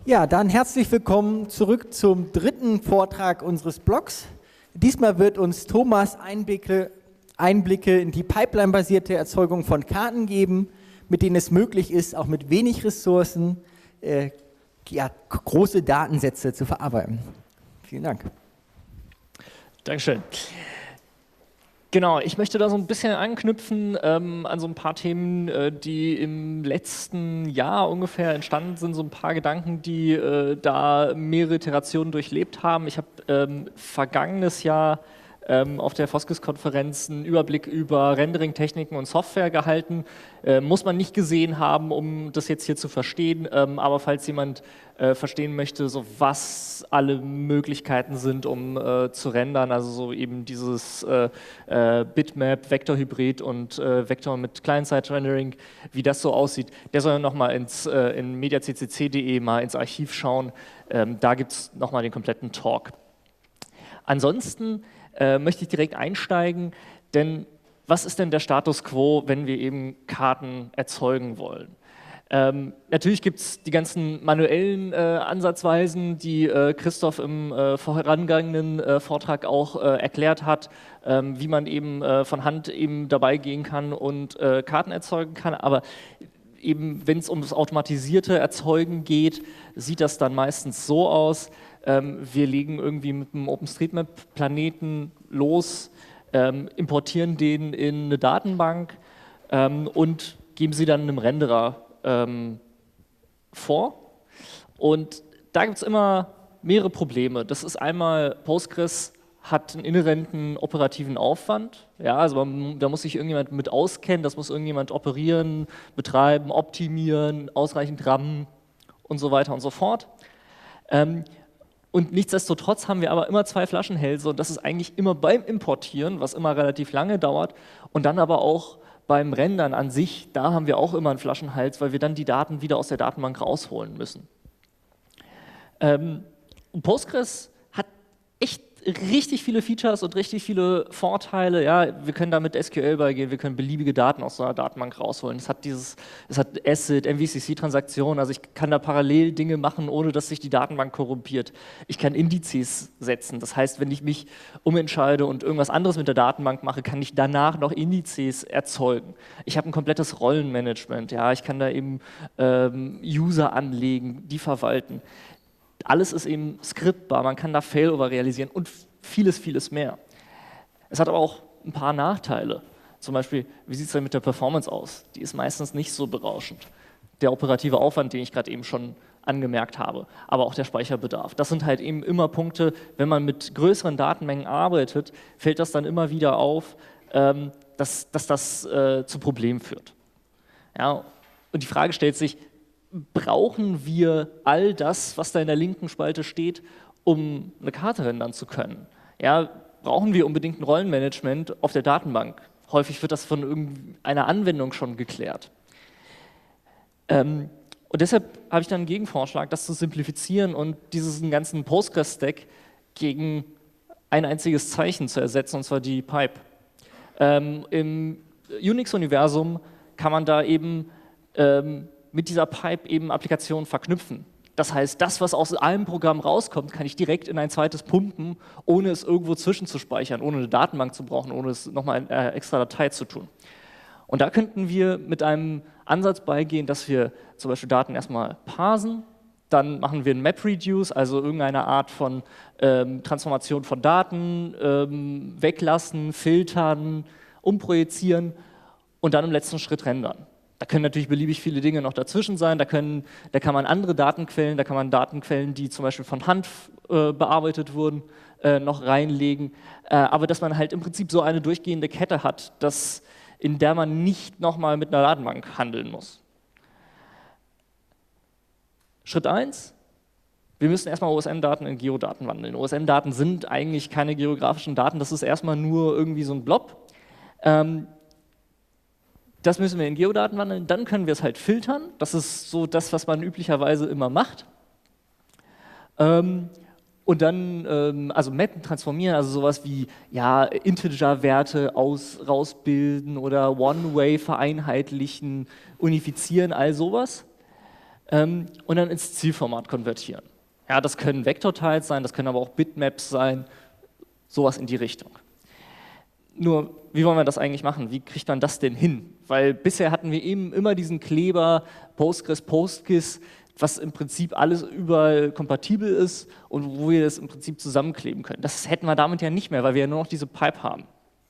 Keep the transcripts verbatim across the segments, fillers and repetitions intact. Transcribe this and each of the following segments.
Ja, dann herzlich willkommen zurück zum dritten Vortrag unseres Blogs. Diesmal wird uns Thomas Einblicke, Einblicke in die Pipeline-basierte Erzeugung von Karten geben, mit denen es möglich ist, auch mit wenig Ressourcen äh, ja, große Datensätze zu verarbeiten. Vielen Dank. Dankeschön. Genau, ich möchte da so ein bisschen anknüpfen ähm, an so ein paar Themen, äh, die im letzten Jahr ungefähr entstanden sind, so ein paar Gedanken, die äh, da mehrere Iterationen durchlebt haben. Ich habe ähm, vergangenes Jahr ähm, auf der Foskis-Konferenz einen Überblick über Rendering-Techniken und Software gehalten. Äh, muss man nicht gesehen haben, um das jetzt hier zu verstehen, ähm, aber falls jemand äh, verstehen möchte, so was alle Möglichkeiten sind, um äh, zu rendern, also so eben dieses äh, äh, Bitmap, Vektorhybrid und äh, Vektor mit Client-Side-Rendering, wie das so aussieht, der soll nochmal ins äh, in mediaccc punkt de mal ins Archiv schauen. Ähm, da gibt es nochmal den kompletten Talk. Ansonsten äh, möchte ich direkt einsteigen, denn was ist denn der Status quo, wenn wir eben Karten erzeugen wollen? Ähm, natürlich gibt es die ganzen manuellen äh, Ansatzweisen, die äh, Christoph im äh, vorangegangenen äh, Vortrag auch äh, erklärt hat, ähm, wie man eben äh, von Hand eben dabei gehen kann und äh, Karten erzeugen kann, aber eben wenn es um das automatisierte Erzeugen geht, sieht das dann meistens so aus, ähm, wir legen irgendwie mit einem OpenStreetMap-Planeten los, ähm, importieren den in eine Datenbank ähm, und geben sie dann einem Renderer ähm, vor. Und da gibt es immer mehrere Probleme. Das ist einmal, Postgres hat einen inhärenten operativen Aufwand. Ja, also man, da muss sich irgendjemand mit auskennen, das muss irgendjemand operieren, betreiben, optimieren, ausreichend RAM und so weiter und so fort. Ähm, und nichtsdestotrotz haben wir aber immer zwei Flaschenhälse und das ist eigentlich immer beim Importieren, was immer relativ lange dauert, und dann aber auch beim Rendern an sich, da haben wir auch immer einen Flaschenhals, weil wir dann die Daten wieder aus der Datenbank rausholen müssen. Ähm, Postgres hat echt richtig viele Features und richtig viele Vorteile. Ja, wir können da mit S Q L beigehen, wir können beliebige Daten aus so einer Datenbank rausholen. Es hat dieses, es hat ACID, M V C C-Transaktionen, also ich kann da parallel Dinge machen, ohne dass sich die Datenbank korrumpiert. Ich kann Indizes setzen, das heißt, wenn ich mich umentscheide und irgendwas anderes mit der Datenbank mache, kann ich danach noch Indizes erzeugen. Ich habe ein komplettes Rollenmanagement, ja, ich kann da eben ähm, User anlegen, die verwalten. Alles ist eben skriptbar, man kann da Failover realisieren und vieles, vieles mehr. Es hat aber auch ein paar Nachteile. Zum Beispiel, wie sieht es denn mit der Performance aus? Die ist meistens nicht so berauschend. Der operative Aufwand, den ich gerade eben schon angemerkt habe, aber auch der Speicherbedarf. Das sind halt eben immer Punkte, wenn man mit größeren Datenmengen arbeitet, fällt das dann immer wieder auf, ähm, dass, dass das äh, zu Problemen führt. Ja, und die Frage stellt sich, brauchen wir all das, was da in der linken Spalte steht, um eine Karte rendern zu können? Ja, brauchen wir unbedingt ein Rollenmanagement auf der Datenbank? Häufig wird das von irgendeiner Anwendung schon geklärt. Ähm, und deshalb habe ich dann einen Gegenvorschlag, das zu simplifizieren und diesen ganzen Postgres-Stack gegen ein einziges Zeichen zu ersetzen, und zwar die Pipe. Ähm, Im Unix-Universum kann man da eben ähm, mit dieser Pipe eben Applikationen verknüpfen. Das heißt, das, was aus einem Programm rauskommt, kann ich direkt in ein zweites pumpen, ohne es irgendwo zwischenzuspeichern, ohne eine Datenbank zu brauchen, ohne es nochmal in eine extra Datei zu tun. Und da könnten wir mit einem Ansatz beigehen, dass wir zum Beispiel Daten erstmal parsen, dann machen wir ein MapReduce, also irgendeine Art von ähm, Transformation von Daten, ähm, weglassen, filtern, umprojizieren und dann im letzten Schritt rendern. Da können natürlich beliebig viele Dinge noch dazwischen sein, da, können, da kann man andere Datenquellen, da kann man Datenquellen, die zum Beispiel von Hand äh, bearbeitet wurden, äh, noch reinlegen, äh, aber dass man halt im Prinzip so eine durchgehende Kette hat, dass, in der man nicht nochmal mit einer Datenbank handeln muss. Schritt eins, wir müssen erstmal O S M-Daten in Geodaten wandeln. O S M-Daten sind eigentlich keine geografischen Daten, das ist erstmal nur irgendwie so ein Blob. Ähm, Das müssen wir in Geodaten wandeln, dann können wir es halt filtern. Das ist so das, was man üblicherweise immer macht. Ähm, und dann, ähm, also mappen, transformieren, also sowas wie ja, Integer-Werte aus, rausbilden oder One-Way vereinheitlichen, unifizieren, all sowas. ähm, und dann ins Zielformat konvertieren. Ja, das können Vektortiles sein, das können aber auch Bitmaps sein, sowas in die Richtung. Nur, wie wollen wir das eigentlich machen? Wie kriegt man das denn hin? Weil bisher hatten wir eben immer diesen Kleber Postgres, PostGIS, was im Prinzip alles überall kompatibel ist und wo wir das im Prinzip zusammenkleben können. Das hätten wir damit ja nicht mehr, weil wir ja nur noch diese Pipe haben.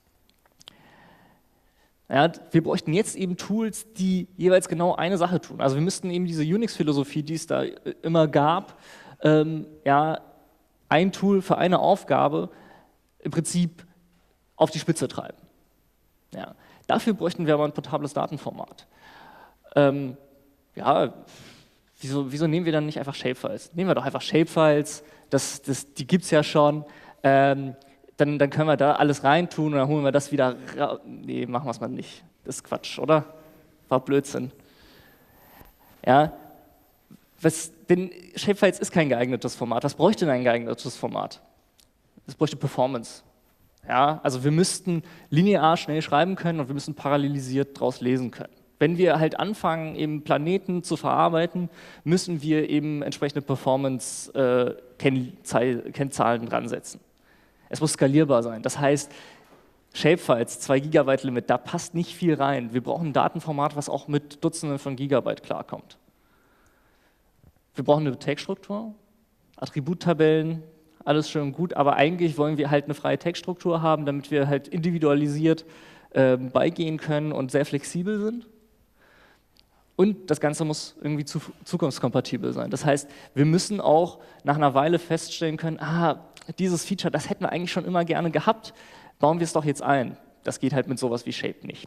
Ja, wir bräuchten jetzt eben Tools, die jeweils genau eine Sache tun. Also wir müssten eben diese Unix-Philosophie, die es da immer gab, ähm, ja, ein Tool für eine Aufgabe im Prinzip auf die Spitze treiben. Ja, dafür bräuchten wir aber ein portables Datenformat. Ähm, ja, wieso, wieso nehmen wir dann nicht einfach Shapefiles? Nehmen wir doch einfach Shapefiles, das, das, die gibt es ja schon. Ähm, dann, dann können wir da alles reintun und dann holen wir das wieder raus. Nee, machen wir es mal nicht. Das ist Quatsch, oder? War Blödsinn. Ja, was, denn Shapefiles ist kein geeignetes Format. Was bräuchte denn ein geeignetes Format? Es bräuchte Performance. Ja, also wir müssten linear schnell schreiben können und wir müssen parallelisiert daraus lesen können. Wenn wir halt anfangen, eben Planeten zu verarbeiten, müssen wir eben entsprechende Performance-Kennzahlen äh, dran setzen. Es muss skalierbar sein. Das heißt, Shapefiles, zwei Gigabyte Limit, da passt nicht viel rein. Wir brauchen ein Datenformat, was auch mit Dutzenden von Gigabyte klarkommt. Wir brauchen eine Textstruktur, Attributtabellen, alles schön und gut, aber eigentlich wollen wir halt eine freie Textstruktur haben, damit wir halt individualisiert äh, beigehen können und sehr flexibel sind. Und das Ganze muss irgendwie zu, zukunftskompatibel sein. Das heißt, wir müssen auch nach einer Weile feststellen können, ah, dieses Feature, das hätten wir eigentlich schon immer gerne gehabt, bauen wir es doch jetzt ein. Das geht halt mit sowas wie Shape nicht.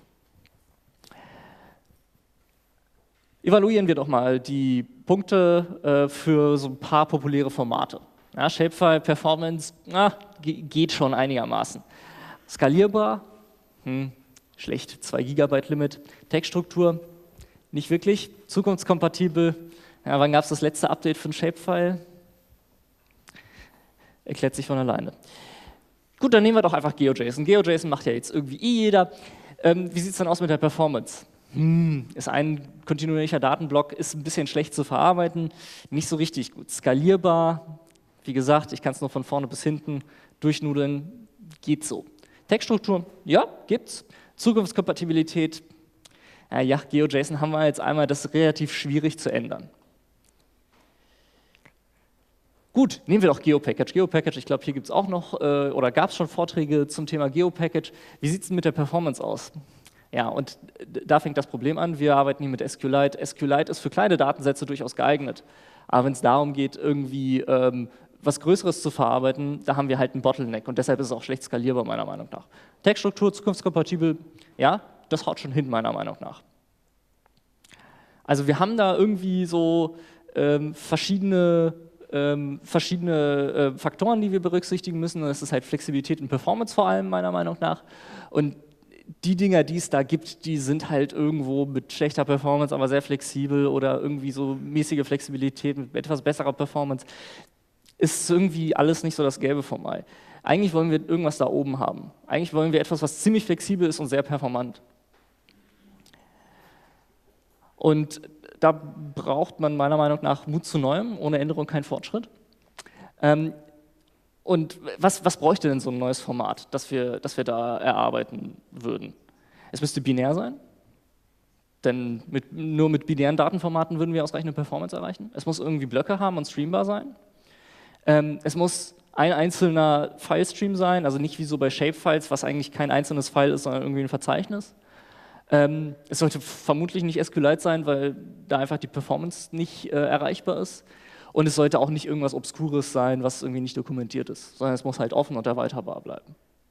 Evaluieren wir doch mal die Punkte äh, für so ein paar populäre Formate. Ja, Shapefile, Performance, na, geht schon einigermaßen. Skalierbar, hm, schlecht, zwei Gigabyte Limit. Textstruktur, nicht wirklich. Zukunftskompatibel, ja, wann gab es das letzte Update für ein Shapefile? Erklärt sich von alleine. Gut, dann nehmen wir doch einfach GeoJSON. GeoJSON macht ja jetzt irgendwie eh jeder. Ähm, wie sieht es dann aus mit der Performance? Hm, ist ein kontinuierlicher Datenblock, ist ein bisschen schlecht zu verarbeiten, nicht so richtig gut. Skalierbar, wie gesagt, ich kann es nur von vorne bis hinten durchnudeln, geht so. Textstruktur, ja, gibt's. Zukunftskompatibilität, äh, ja, GeoJSON haben wir jetzt einmal, das ist relativ schwierig zu ändern. Gut, nehmen wir doch GeoPackage. GeoPackage, ich glaube, hier gibt es auch noch, äh, oder gab es schon Vorträge zum Thema GeoPackage. Wie sieht es denn mit der Performance aus? Ja, und da fängt das Problem an. Wir arbeiten hier mit SQLite. SQLite ist für kleine Datensätze durchaus geeignet. Aber wenn es darum geht, irgendwie ähm, was Größeres zu verarbeiten, da haben wir halt einen Bottleneck und deshalb ist es auch schlecht skalierbar, meiner Meinung nach. Textstruktur, zukunftskompatibel, ja, das haut schon hin, meiner Meinung nach. Also wir haben da irgendwie so ähm, verschiedene, ähm, verschiedene äh, Faktoren, die wir berücksichtigen müssen. Das ist halt Flexibilität und Performance vor allem, meiner Meinung nach. Und die Dinger, die es da gibt, die sind halt irgendwo mit schlechter Performance, aber sehr flexibel oder irgendwie so mäßige Flexibilität mit etwas besserer Performance. Ist irgendwie alles nicht so das Gelbe vom Ei. Eigentlich wollen wir irgendwas da oben haben. Eigentlich wollen wir etwas, was ziemlich flexibel ist und sehr performant. Und da braucht man meiner Meinung nach Mut zu Neuem, ohne Änderung kein Fortschritt. Ähm, und was, was bräuchte denn so ein neues Format, das wir, das wir da erarbeiten würden? Es müsste binär sein, denn mit, nur mit binären Datenformaten würden wir ausreichende Performance erreichen. Es muss irgendwie Blöcke haben und streambar sein. Ähm, es muss ein einzelner Filestream sein, also nicht wie so bei Shapefiles, was eigentlich kein einzelnes File ist, sondern irgendwie ein Verzeichnis. Ähm, es sollte vermutlich nicht SQLite sein, weil da einfach die Performance nicht äh, erreichbar ist. Und es sollte auch nicht irgendwas Obskures sein, was irgendwie nicht dokumentiert ist, sondern es muss halt offen und erweiterbar bleiben.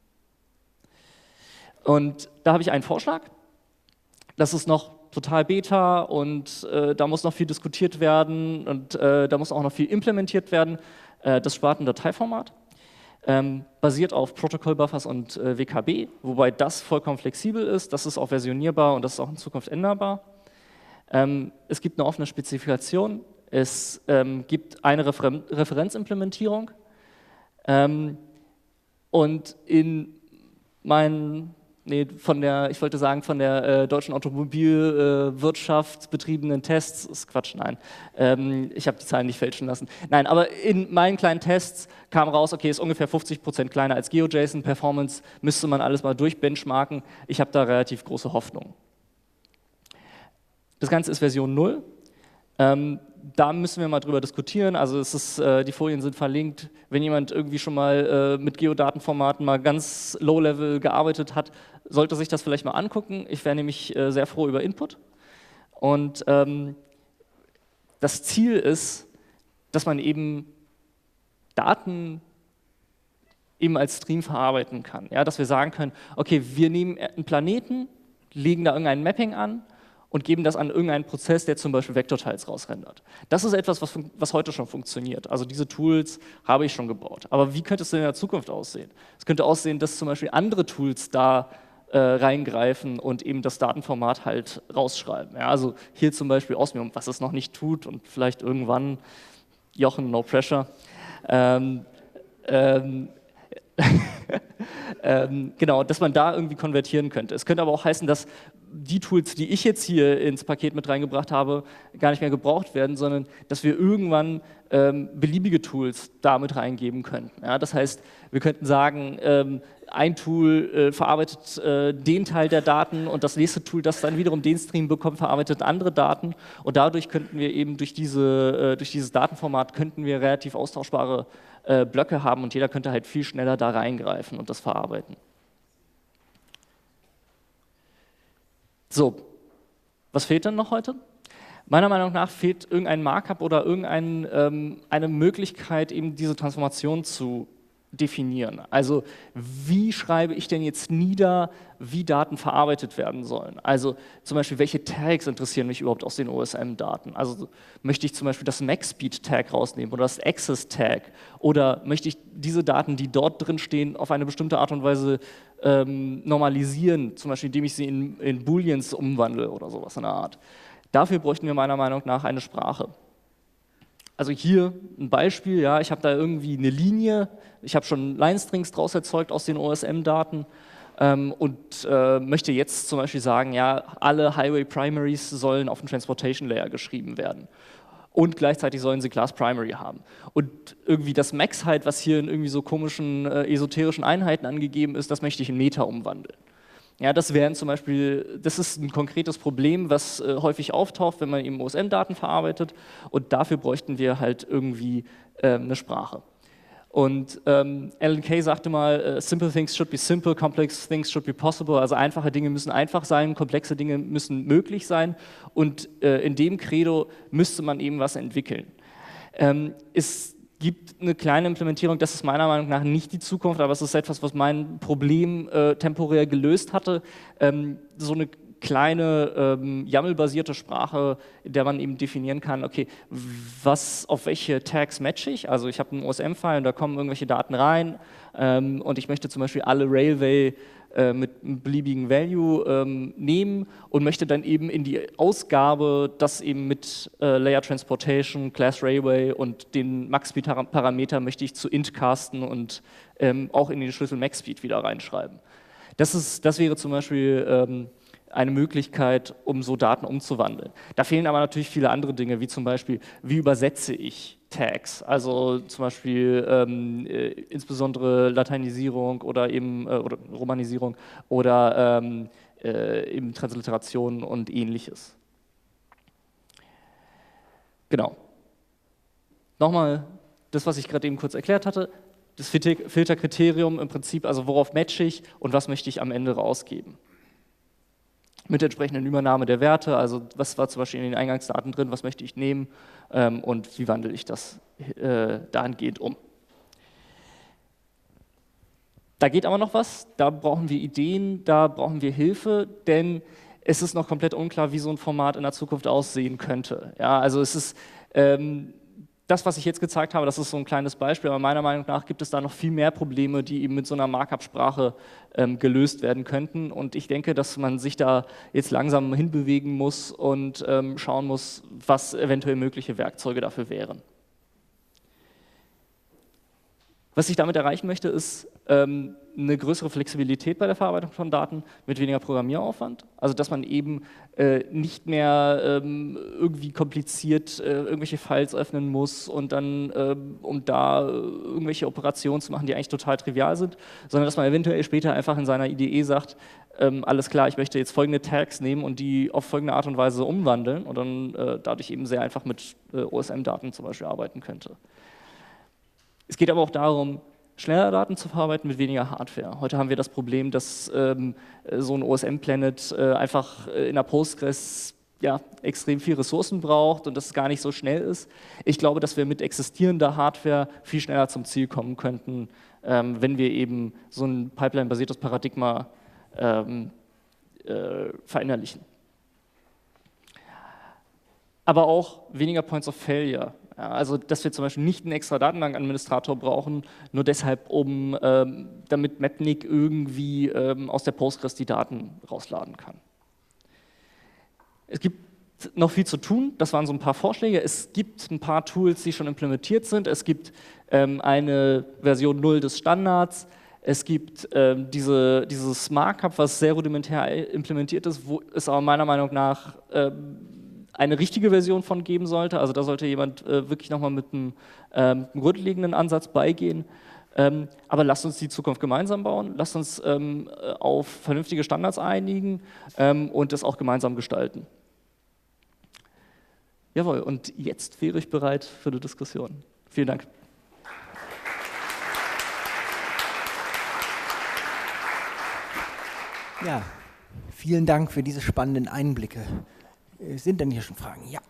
Und da habe ich einen Vorschlag. Das ist noch total Beta und äh, da muss noch viel diskutiert werden und äh, da muss auch noch viel implementiert werden. Äh, das Sparten-Dateiformat ähm, basiert auf Protokoll-Buffers und äh, W K B, wobei das vollkommen flexibel ist, das ist auch versionierbar und das ist auch in Zukunft änderbar. Ähm, es gibt eine offene Spezifikation, es ähm, gibt eine Refer Referenzimplementierung ähm, und in meinen nee, von der, ich wollte sagen, von der äh, deutschen Automobilwirtschaft äh, betriebenen Tests, ist Quatsch, nein, ähm, ich habe die Zahlen nicht fälschen lassen. Nein, aber in meinen kleinen Tests kam raus, okay, ist ungefähr fünfzig Prozent kleiner als GeoJSON, Performance müsste man alles mal durchbenchmarken, ich habe da relativ große Hoffnung. Das Ganze ist Version null. Ähm, da müssen wir mal drüber diskutieren, also es ist, äh, die Folien sind verlinkt. Wenn jemand irgendwie schon mal äh, mit Geodatenformaten mal ganz low-level gearbeitet hat, sollte sich das vielleicht mal angucken. Ich wäre nämlich äh, sehr froh über Input. Und ähm, das Ziel ist, dass man eben Daten eben als Stream verarbeiten kann. Ja, dass wir sagen können, okay, wir nehmen einen Planeten, legen da irgendein Mapping an und geben das an irgendeinen Prozess, der zum Beispiel Vektortiles rausrendert. Das ist etwas, was, was heute schon funktioniert. Also diese Tools habe ich schon gebaut. Aber wie könnte es denn in der Zukunft aussehen? Es könnte aussehen, dass zum Beispiel andere Tools da äh, reingreifen und eben das Datenformat halt rausschreiben. Ja, also hier zum Beispiel Osmium, was es noch nicht tut und vielleicht irgendwann, Jochen, no pressure. Ähm, ähm, ähm, genau, dass man da irgendwie konvertieren könnte. Es könnte aber auch heißen, dass die Tools, die ich jetzt hier ins Paket mit reingebracht habe, gar nicht mehr gebraucht werden, sondern dass wir irgendwann ähm, beliebige Tools da mit reingeben könnten. Ja, das heißt, wir könnten sagen, ähm, ein Tool äh, verarbeitet äh, den Teil der Daten und das nächste Tool, das dann wiederum den Stream bekommt, verarbeitet andere Daten und dadurch könnten wir eben durch, diese, äh, durch dieses Datenformat könnten wir relativ austauschbare äh, Blöcke haben und jeder könnte halt viel schneller da reingreifen und das verarbeiten. So, was fehlt denn noch heute? Meiner Meinung nach fehlt irgendein Markup oder irgendeine ähm, eine Möglichkeit, eben diese Transformation zu definieren. Also wie schreibe ich denn jetzt nieder, wie Daten verarbeitet werden sollen? Also zum Beispiel, welche Tags interessieren mich überhaupt aus den O S M-Daten? Also möchte ich zum Beispiel das MaxSpeed-Tag rausnehmen oder das Access-Tag? Oder möchte ich diese Daten, die dort drin stehen, auf eine bestimmte Art und Weise ähm, normalisieren, zum Beispiel indem ich sie in, in Booleans umwandle oder sowas in der Art? Dafür bräuchten wir meiner Meinung nach eine Sprache. Also hier ein Beispiel, ja, ich habe da irgendwie eine Linie, ich habe schon Line-Strings draus erzeugt aus den O S M-Daten ähm, und äh, möchte jetzt zum Beispiel sagen, ja, alle Highway-Primaries sollen auf dem Transportation-Layer geschrieben werden. Und gleichzeitig sollen sie Class Primary haben. Und irgendwie das Max-Height, was hier in irgendwie so komischen äh, esoterischen Einheiten angegeben ist, das möchte ich in Meta umwandeln. Ja, das wären zum Beispiel, das ist ein konkretes Problem, was äh, häufig auftaucht, wenn man eben O S M-Daten verarbeitet und dafür bräuchten wir halt irgendwie äh, eine Sprache. Und ähm, Alan Kay sagte mal, uh, simple things should be simple, complex things should be possible, also einfache Dinge müssen einfach sein, komplexe Dinge müssen möglich sein und äh, in dem Credo müsste man eben was entwickeln. Ähm, ist gibt eine kleine Implementierung, das ist meiner Meinung nach nicht die Zukunft, aber es ist etwas, was mein Problem äh, temporär gelöst hatte. Ähm, so eine kleine ähm, YAML-basierte Sprache, in der man eben definieren kann, okay, was, auf welche Tags matche ich? Also ich habe einen O S M-File und da kommen irgendwelche Daten rein ähm, und ich möchte zum Beispiel alle Railway äh, mit einem beliebigen Value ähm, nehmen und möchte dann eben in die Ausgabe das eben mit äh, Layer Transportation, Class Railway und den Max-Speed-Parameter möchte ich zu int casten und ähm, auch in den Schlüssel Max-Speed wieder reinschreiben. Das, ist, das wäre zum Beispiel ähm, eine Möglichkeit, um so Daten umzuwandeln. Da fehlen aber natürlich viele andere Dinge, wie zum Beispiel, wie übersetze ich Tags, also zum Beispiel ähm, äh, insbesondere Lateinisierung oder eben äh, oder Romanisierung oder ähm, äh, eben Transliteration und ähnliches. Genau. Nochmal das, was ich gerade eben kurz erklärt hatte, das Filterkriterium im Prinzip, also worauf matche ich und was möchte ich am Ende rausgeben. Mit der entsprechenden Übernahme der Werte, also was war zum Beispiel in den Eingangsdaten drin, was möchte ich nehmen ähm, und wie wandle ich das äh, dahingehend um. Da geht aber noch was, da brauchen wir Ideen, da brauchen wir Hilfe, denn es ist noch komplett unklar, wie so ein Format in der Zukunft aussehen könnte. Ja, also es ist, ähm, das, was ich jetzt gezeigt habe, das ist so ein kleines Beispiel, aber meiner Meinung nach gibt es da noch viel mehr Probleme, die eben mit so einer Markup-Sprache ähm, gelöst werden könnten. Und ich denke, dass man sich da jetzt langsam hinbewegen muss und ähm, schauen muss, was eventuell mögliche Werkzeuge dafür wären. Was ich damit erreichen möchte, ist ähm, eine größere Flexibilität bei der Verarbeitung von Daten mit weniger Programmieraufwand. Also dass man eben äh, nicht mehr ähm, irgendwie kompliziert äh, irgendwelche Files öffnen muss und dann, äh, um da äh, irgendwelche Operationen zu machen, die eigentlich total trivial sind, sondern dass man eventuell später einfach in seiner I D E sagt, ähm, alles klar, ich möchte jetzt folgende Tags nehmen und die auf folgende Art und Weise umwandeln und dann äh, dadurch eben sehr einfach mit äh, O S M-Daten zum Beispiel arbeiten könnte. Es geht aber auch darum, schneller Daten zu verarbeiten mit weniger Hardware. Heute haben wir das Problem, dass ähm, so ein O S M-Planet äh, einfach in der Postgres ja, extrem viel Ressourcen braucht und das gar nicht so schnell ist. Ich glaube, dass wir mit existierender Hardware viel schneller zum Ziel kommen könnten, ähm, wenn wir eben so ein Pipeline-basiertes Paradigma ähm, äh, verinnerlichen. Aber auch weniger Points of Failure. Ja, also, dass wir zum Beispiel nicht einen extra Datenbankadministrator brauchen, nur deshalb, um, ähm, damit Mapnik irgendwie ähm, aus der Postgres die Daten rausladen kann. Es gibt noch viel zu tun, das waren so ein paar Vorschläge. Es gibt ein paar Tools, die schon implementiert sind. Es gibt ähm, eine Version null des Standards. Es gibt ähm, diese, dieses Markup, was sehr rudimentär implementiert ist, wo es aber meiner Meinung nach ähm, eine richtige Version von geben sollte. Also da sollte jemand äh, wirklich nochmal mit einem, ähm, einem grundlegenden Ansatz beigehen. Ähm, aber lasst uns die Zukunft gemeinsam bauen, lasst uns ähm, auf vernünftige Standards einigen ähm, und das auch gemeinsam gestalten. Jawohl, und jetzt wäre ich bereit für eine Diskussion. Vielen Dank. Ja, vielen Dank für diese spannenden Einblicke. Sind denn hier schon Fragen? Ja.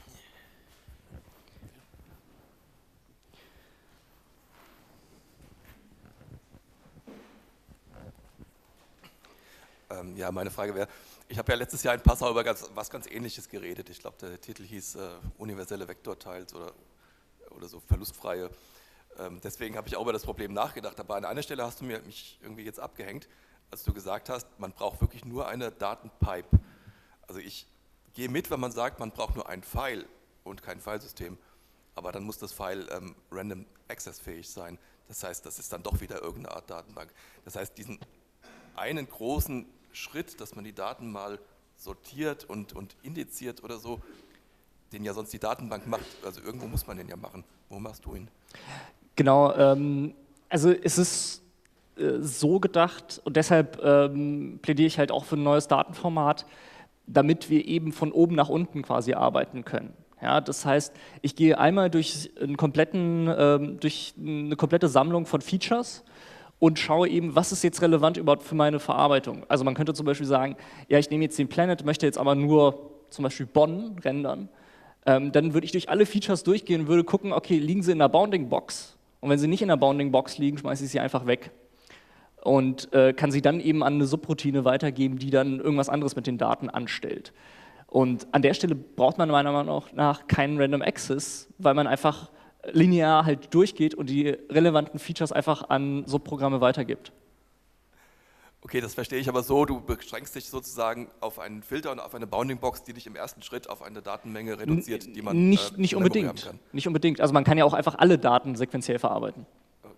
Ähm, ja, meine Frage wäre, ich habe ja letztes Jahr in Passau über ganz, was ganz Ähnliches geredet. Ich glaube, der Titel hieß äh, universelle Vektorteils oder, oder so verlustfreie. Ähm, deswegen habe ich auch über das Problem nachgedacht. Aber an einer Stelle hast du mir, mich irgendwie jetzt abgehängt, als du gesagt hast, man braucht wirklich nur eine Datenpipe. Also ich gehe mit, wenn man sagt, man braucht nur ein File und kein Filesystem, aber dann muss das File ähm, random access fähig sein. Das heißt, das ist dann doch wieder irgendeine Art Datenbank. Das heißt, diesen einen großen Schritt, dass man die Daten mal sortiert und, und indiziert oder so, den ja sonst die Datenbank macht, also irgendwo muss man den ja machen. Wo machst du ihn? Genau, ähm, also es ist äh, so gedacht und deshalb ähm, plädiere ich halt auch für ein neues Datenformat, damit wir eben von oben nach unten quasi arbeiten können. Ja, das heißt, ich gehe einmal durch, einen kompletten, ähm, durch eine komplette Sammlung von Features und schaue eben, was ist jetzt relevant überhaupt für meine Verarbeitung. Also man könnte zum Beispiel sagen, ja, ich nehme jetzt den Planet, möchte jetzt aber nur zum Beispiel Bonn rendern. Ähm, dann würde ich durch alle Features durchgehen und würde gucken, okay, liegen sie in der Bounding Box? Und wenn sie nicht in der Bounding Box liegen, schmeiße ich sie einfach weg. Und äh, kann sie dann eben an eine Subroutine weitergeben, die dann irgendwas anderes mit den Daten anstellt. Und an der Stelle braucht man meiner Meinung nach keinen Random Access, weil man einfach linear halt durchgeht und die relevanten Features einfach an Subprogramme weitergibt. Okay, das verstehe ich aber so, du beschränkst dich sozusagen auf einen Filter und auf eine Bounding Box, die dich im ersten Schritt auf eine Datenmenge reduziert, die man nicht, äh, nicht unbedingt. Kann. Nicht unbedingt. Also man kann ja auch einfach alle Daten sequenziell verarbeiten.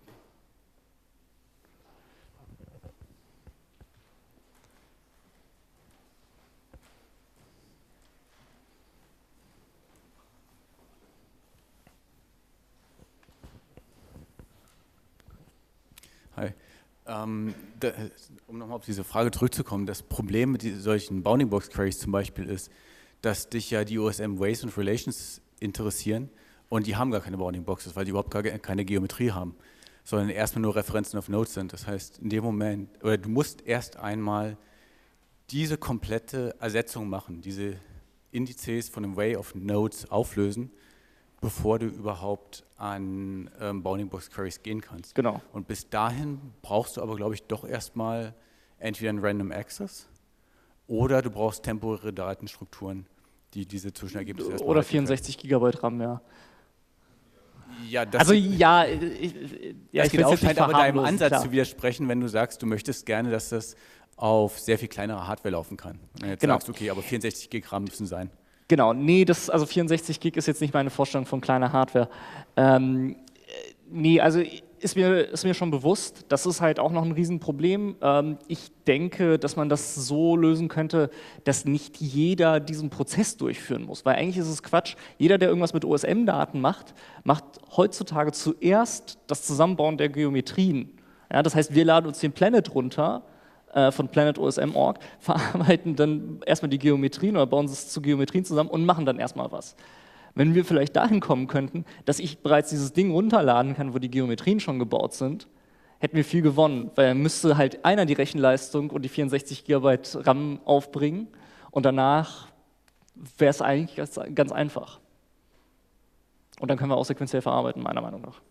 Hi. Ähm, da, um nochmal auf diese Frage zurückzukommen, das Problem mit solchen Bounding Box Queries zum Beispiel ist, dass dich ja die O S M Ways und Relations interessieren und die haben gar keine Bounding Boxes, weil die überhaupt gar keine Geometrie haben, sondern erstmal nur Referenzen auf Nodes sind. Das heißt, in dem Moment, oder du musst erst einmal diese komplette Ersetzung machen, diese Indizes von dem Way of Nodes auflösen, bevor du überhaupt an ähm, Bounding Box Queries gehen kannst. Genau. Und bis dahin brauchst du aber, glaube ich, doch erstmal entweder einen Random Access oder du brauchst temporäre Datenstrukturen, die diese Zwischenergebnisse erstmal oder vierundsechzig Gigabyte RAM, ja. Ja, das also ja, ich, ja, das ich will auch, es nicht scheint aber deinem Ansatz klar. zu widersprechen, wenn du sagst, du möchtest gerne, dass das auf sehr viel kleinere Hardware laufen kann. Und jetzt genau. sagst du, okay, aber vierundsechzig Gig RAM müssen sein. Genau, nee, das, also vierundsechzig Gig ist jetzt nicht meine Vorstellung von kleiner Hardware. Ähm, nee, also ist mir, ist mir schon bewusst, das ist halt auch noch ein Riesenproblem. Ähm, ich denke, dass man das so lösen könnte, dass nicht jeder diesen Prozess durchführen muss. Weil eigentlich ist es Quatsch. Jeder, der irgendwas mit O S M-Daten macht, macht heutzutage zuerst das Zusammenbauen der Geometrien. Ja, das heißt, wir laden uns den Planet runter äh, von planet O S M Punkt org, verarbeiten dann erstmal die Geometrien oder bauen es zu Geometrien zusammen und machen dann erstmal was. Wenn wir vielleicht dahin kommen könnten, dass ich bereits dieses Ding runterladen kann, wo die Geometrien schon gebaut sind, hätten wir viel gewonnen, weil dann müsste halt einer die Rechenleistung und die vierundsechzig Gigabyte RAM aufbringen und danach wäre es eigentlich ganz, ganz einfach. Und dann können wir auch sequenziell verarbeiten, meiner Meinung nach.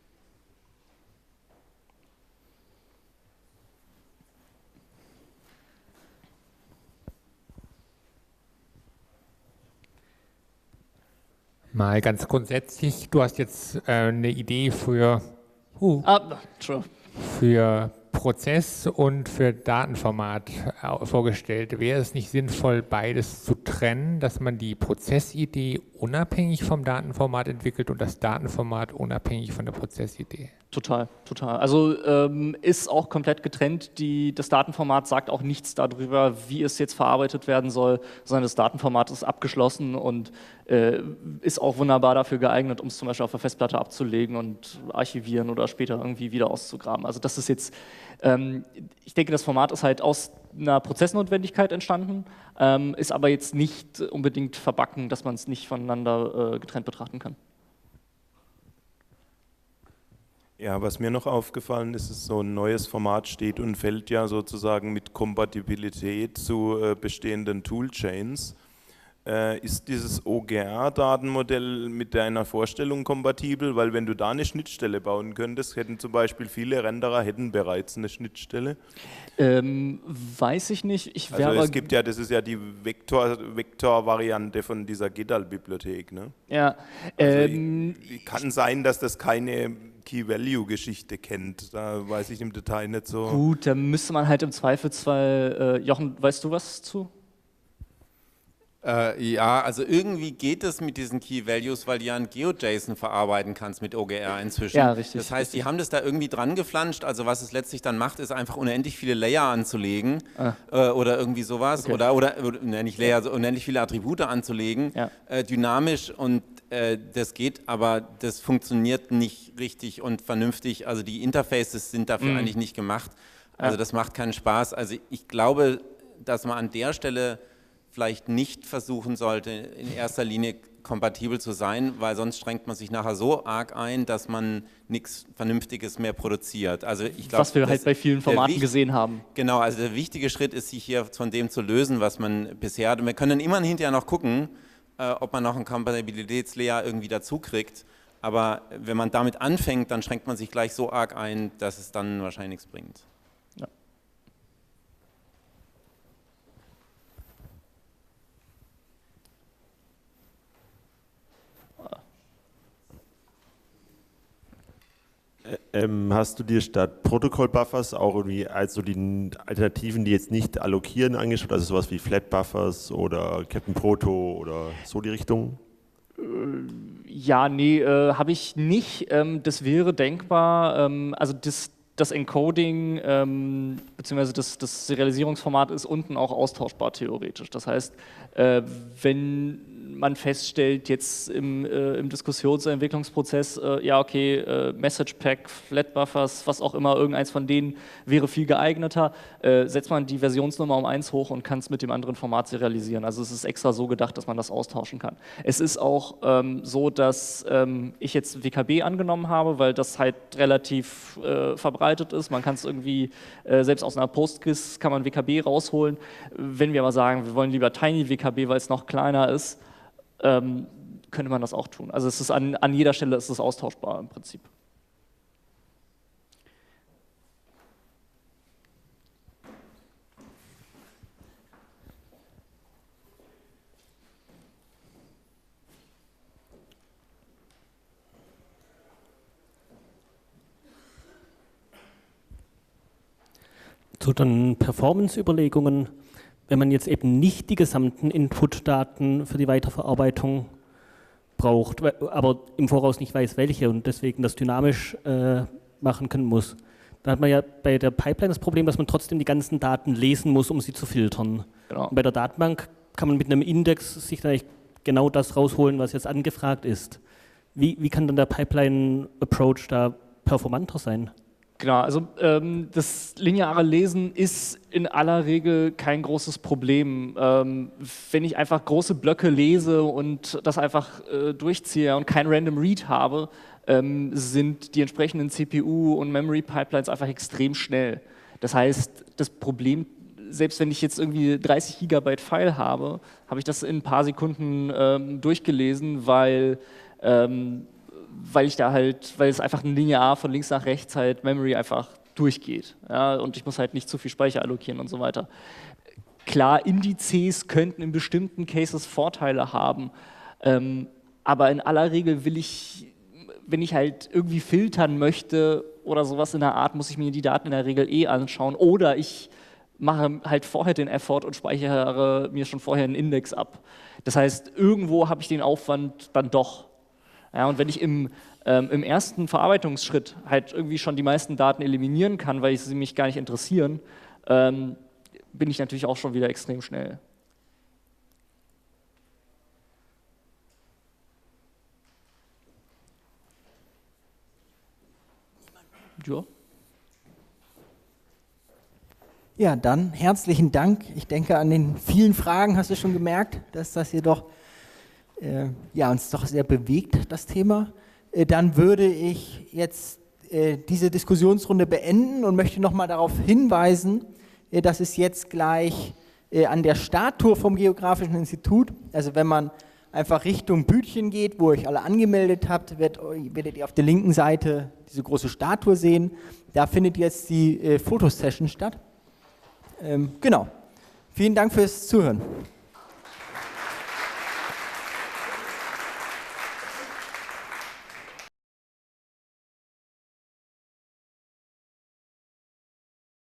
Mal ganz grundsätzlich, du hast jetzt äh, eine Idee für, uh, Ah, true. für Prozess und für Datenformat äh, vorgestellt. Wäre es nicht sinnvoll, beides zu trennen, dass man die Prozessidee unabhängig vom Datenformat entwickelt und das Datenformat unabhängig von der Prozessidee? Total, total. Also ähm, ist auch komplett getrennt. Die, das Datenformat sagt auch nichts darüber, wie es jetzt verarbeitet werden soll, sondern das Datenformat ist abgeschlossen und äh, ist auch wunderbar dafür geeignet, um es zum Beispiel auf der Festplatte abzulegen und archivieren oder später irgendwie wieder auszugraben. Also das ist jetzt, ähm, ich denke, das Format ist halt aus einer Prozessnotwendigkeit entstanden, ähm, ist aber jetzt nicht unbedingt verbacken, dass man es nicht voneinander äh, getrennt betrachten kann. Ja, was mir noch aufgefallen ist, ist, so ein neues Format steht und fällt ja sozusagen mit Kompatibilität zu äh, bestehenden Toolchains. Äh, ist dieses O G R-Datenmodell mit deiner Vorstellung kompatibel? Weil wenn du da eine Schnittstelle bauen könntest, hätten zum Beispiel viele Renderer hätten bereits eine Schnittstelle. Ähm, weiß ich nicht. Ich also es gibt ja, das ist ja die Vektor, Vektor-Variante von dieser G D A L-Bibliothek. Ne? Ja. Also Ähm, kann sein, dass das keine Key-Value-Geschichte kennt. Da weiß ich im Detail nicht so. Gut, da müsste man halt im Zweifelsfall, äh, Jochen, weißt du was zu? Äh, ja, also irgendwie geht es mit diesen Key Values, weil du ja ein GeoJSON verarbeiten kannst mit O G R inzwischen. Ja, richtig. Das heißt, richtig. die haben das da irgendwie dran geflanscht. Also was es letztlich dann macht, ist einfach unendlich viele Layer anzulegen ah. äh, oder irgendwie sowas. Okay. Oder, oder, oder ne, nicht Layer, also unendlich viele Attribute anzulegen, ja. äh, dynamisch und äh, das geht, aber das funktioniert nicht richtig und vernünftig. Also die Interfaces sind dafür mm. eigentlich nicht gemacht. Also ja. das macht keinen Spaß. Also ich glaube, dass man an der Stelle vielleicht nicht versuchen sollte, in erster Linie kompatibel zu sein, weil sonst strengt man sich nachher so arg ein, dass man nichts Vernünftiges mehr produziert. Also ich glaub, was wir halt bei vielen Formaten gesehen haben. Genau, also der wichtige Schritt ist, sich hier von dem zu lösen, was man bisher hat. Und wir können dann immer hinterher noch gucken, äh, ob man noch einen Kompatibilitätslayer irgendwie dazu kriegt. Aber wenn man damit anfängt, dann schränkt man sich gleich so arg ein, dass es dann wahrscheinlich nichts bringt. Ja. Ähm, hast du dir statt Protokoll-Buffers auch irgendwie also die Alternativen, die jetzt nicht allokieren, angeschaut, also sowas wie Flat-Buffers oder Captain Proto oder so die Richtung? Ja, nee, äh, habe ich nicht. Ähm, das wäre denkbar, ähm, also das, das Encoding ähm, bzw. das, das Serialisierungsformat ist unten auch austauschbar theoretisch. Das heißt, äh, wenn man feststellt, jetzt im, äh, im Diskussions- und Entwicklungsprozess, äh, ja okay, äh, Message Pack, Flat Buffers, was auch immer, irgendeins von denen wäre viel geeigneter, äh, setzt man die Versionsnummer um eins hoch und kann es mit dem anderen Format serialisieren. Also es ist extra so gedacht, dass man das austauschen kann. Es ist auch ähm, so, dass ähm, ich jetzt W K B angenommen habe, weil das halt relativ äh, verbreitet ist. Man kann es irgendwie, äh, selbst aus einer Postgres kann man W K B rausholen. Wenn wir aber sagen, wir wollen lieber Tiny W K B, weil es noch kleiner ist, Ähm, könnte man das auch tun. Also es ist an, an jeder Stelle ist es austauschbar im Prinzip. Zu den Performance-Überlegungen, wenn man jetzt eben nicht die gesamten Input-Daten für die Weiterverarbeitung braucht, aber im Voraus nicht weiß, welche und deswegen das dynamisch äh, machen können muss. Dann hat man ja bei der Pipeline das Problem, dass man trotzdem die ganzen Daten lesen muss, um sie zu filtern. Genau. Und bei der Datenbank kann man mit einem Index sich dann genau das rausholen, was jetzt angefragt ist. Wie, wie kann dann der Pipeline-Approach da performanter sein? Genau, also ähm, das lineare Lesen ist in aller Regel kein großes Problem. Ähm, wenn ich einfach große Blöcke lese und das einfach äh, durchziehe und kein Random Read habe, ähm, sind die entsprechenden C P U- und Memory-Pipelines einfach extrem schnell. Das heißt, das Problem, selbst wenn ich jetzt irgendwie dreißig Gigabyte File habe, habe ich das in ein paar Sekunden ähm, durchgelesen, weil ähm, weil ich da halt, weil es einfach ein Linear von links nach rechts halt Memory einfach durchgeht. Ja, und ich muss halt nicht zu viel Speicher allokieren und so weiter. Klar, Indizes könnten in bestimmten Cases Vorteile haben, ähm, aber in aller Regel will ich, wenn ich halt irgendwie filtern möchte oder sowas in der Art, muss ich mir die Daten in der Regel eh anschauen oder ich mache halt vorher den Effort und speichere mir schon vorher einen Index ab. Das heißt, irgendwo habe ich den Aufwand dann doch. Ja, und wenn ich im, ähm, im ersten Verarbeitungsschritt halt irgendwie schon die meisten Daten eliminieren kann, weil sie mich gar nicht interessieren, ähm, bin ich natürlich auch schon wieder extrem schnell. Ja. Ja, dann herzlichen Dank. Ich denke, an den vielen Fragen hast du schon gemerkt, dass das hier doch äh, ja, uns doch sehr bewegt, das Thema. Äh, dann würde ich jetzt äh, diese Diskussionsrunde beenden und möchte nochmal darauf hinweisen, äh, dass es jetzt gleich äh, an der Starttour vom Geografischen Institut, also wenn man einfach Richtung Bütchen geht, wo ihr euch alle angemeldet habt, werdet, werdet ihr auf der linken Seite diese große Starttour sehen. Da findet jetzt die äh, Fotosession statt. Ähm, genau. Vielen Dank fürs Zuhören.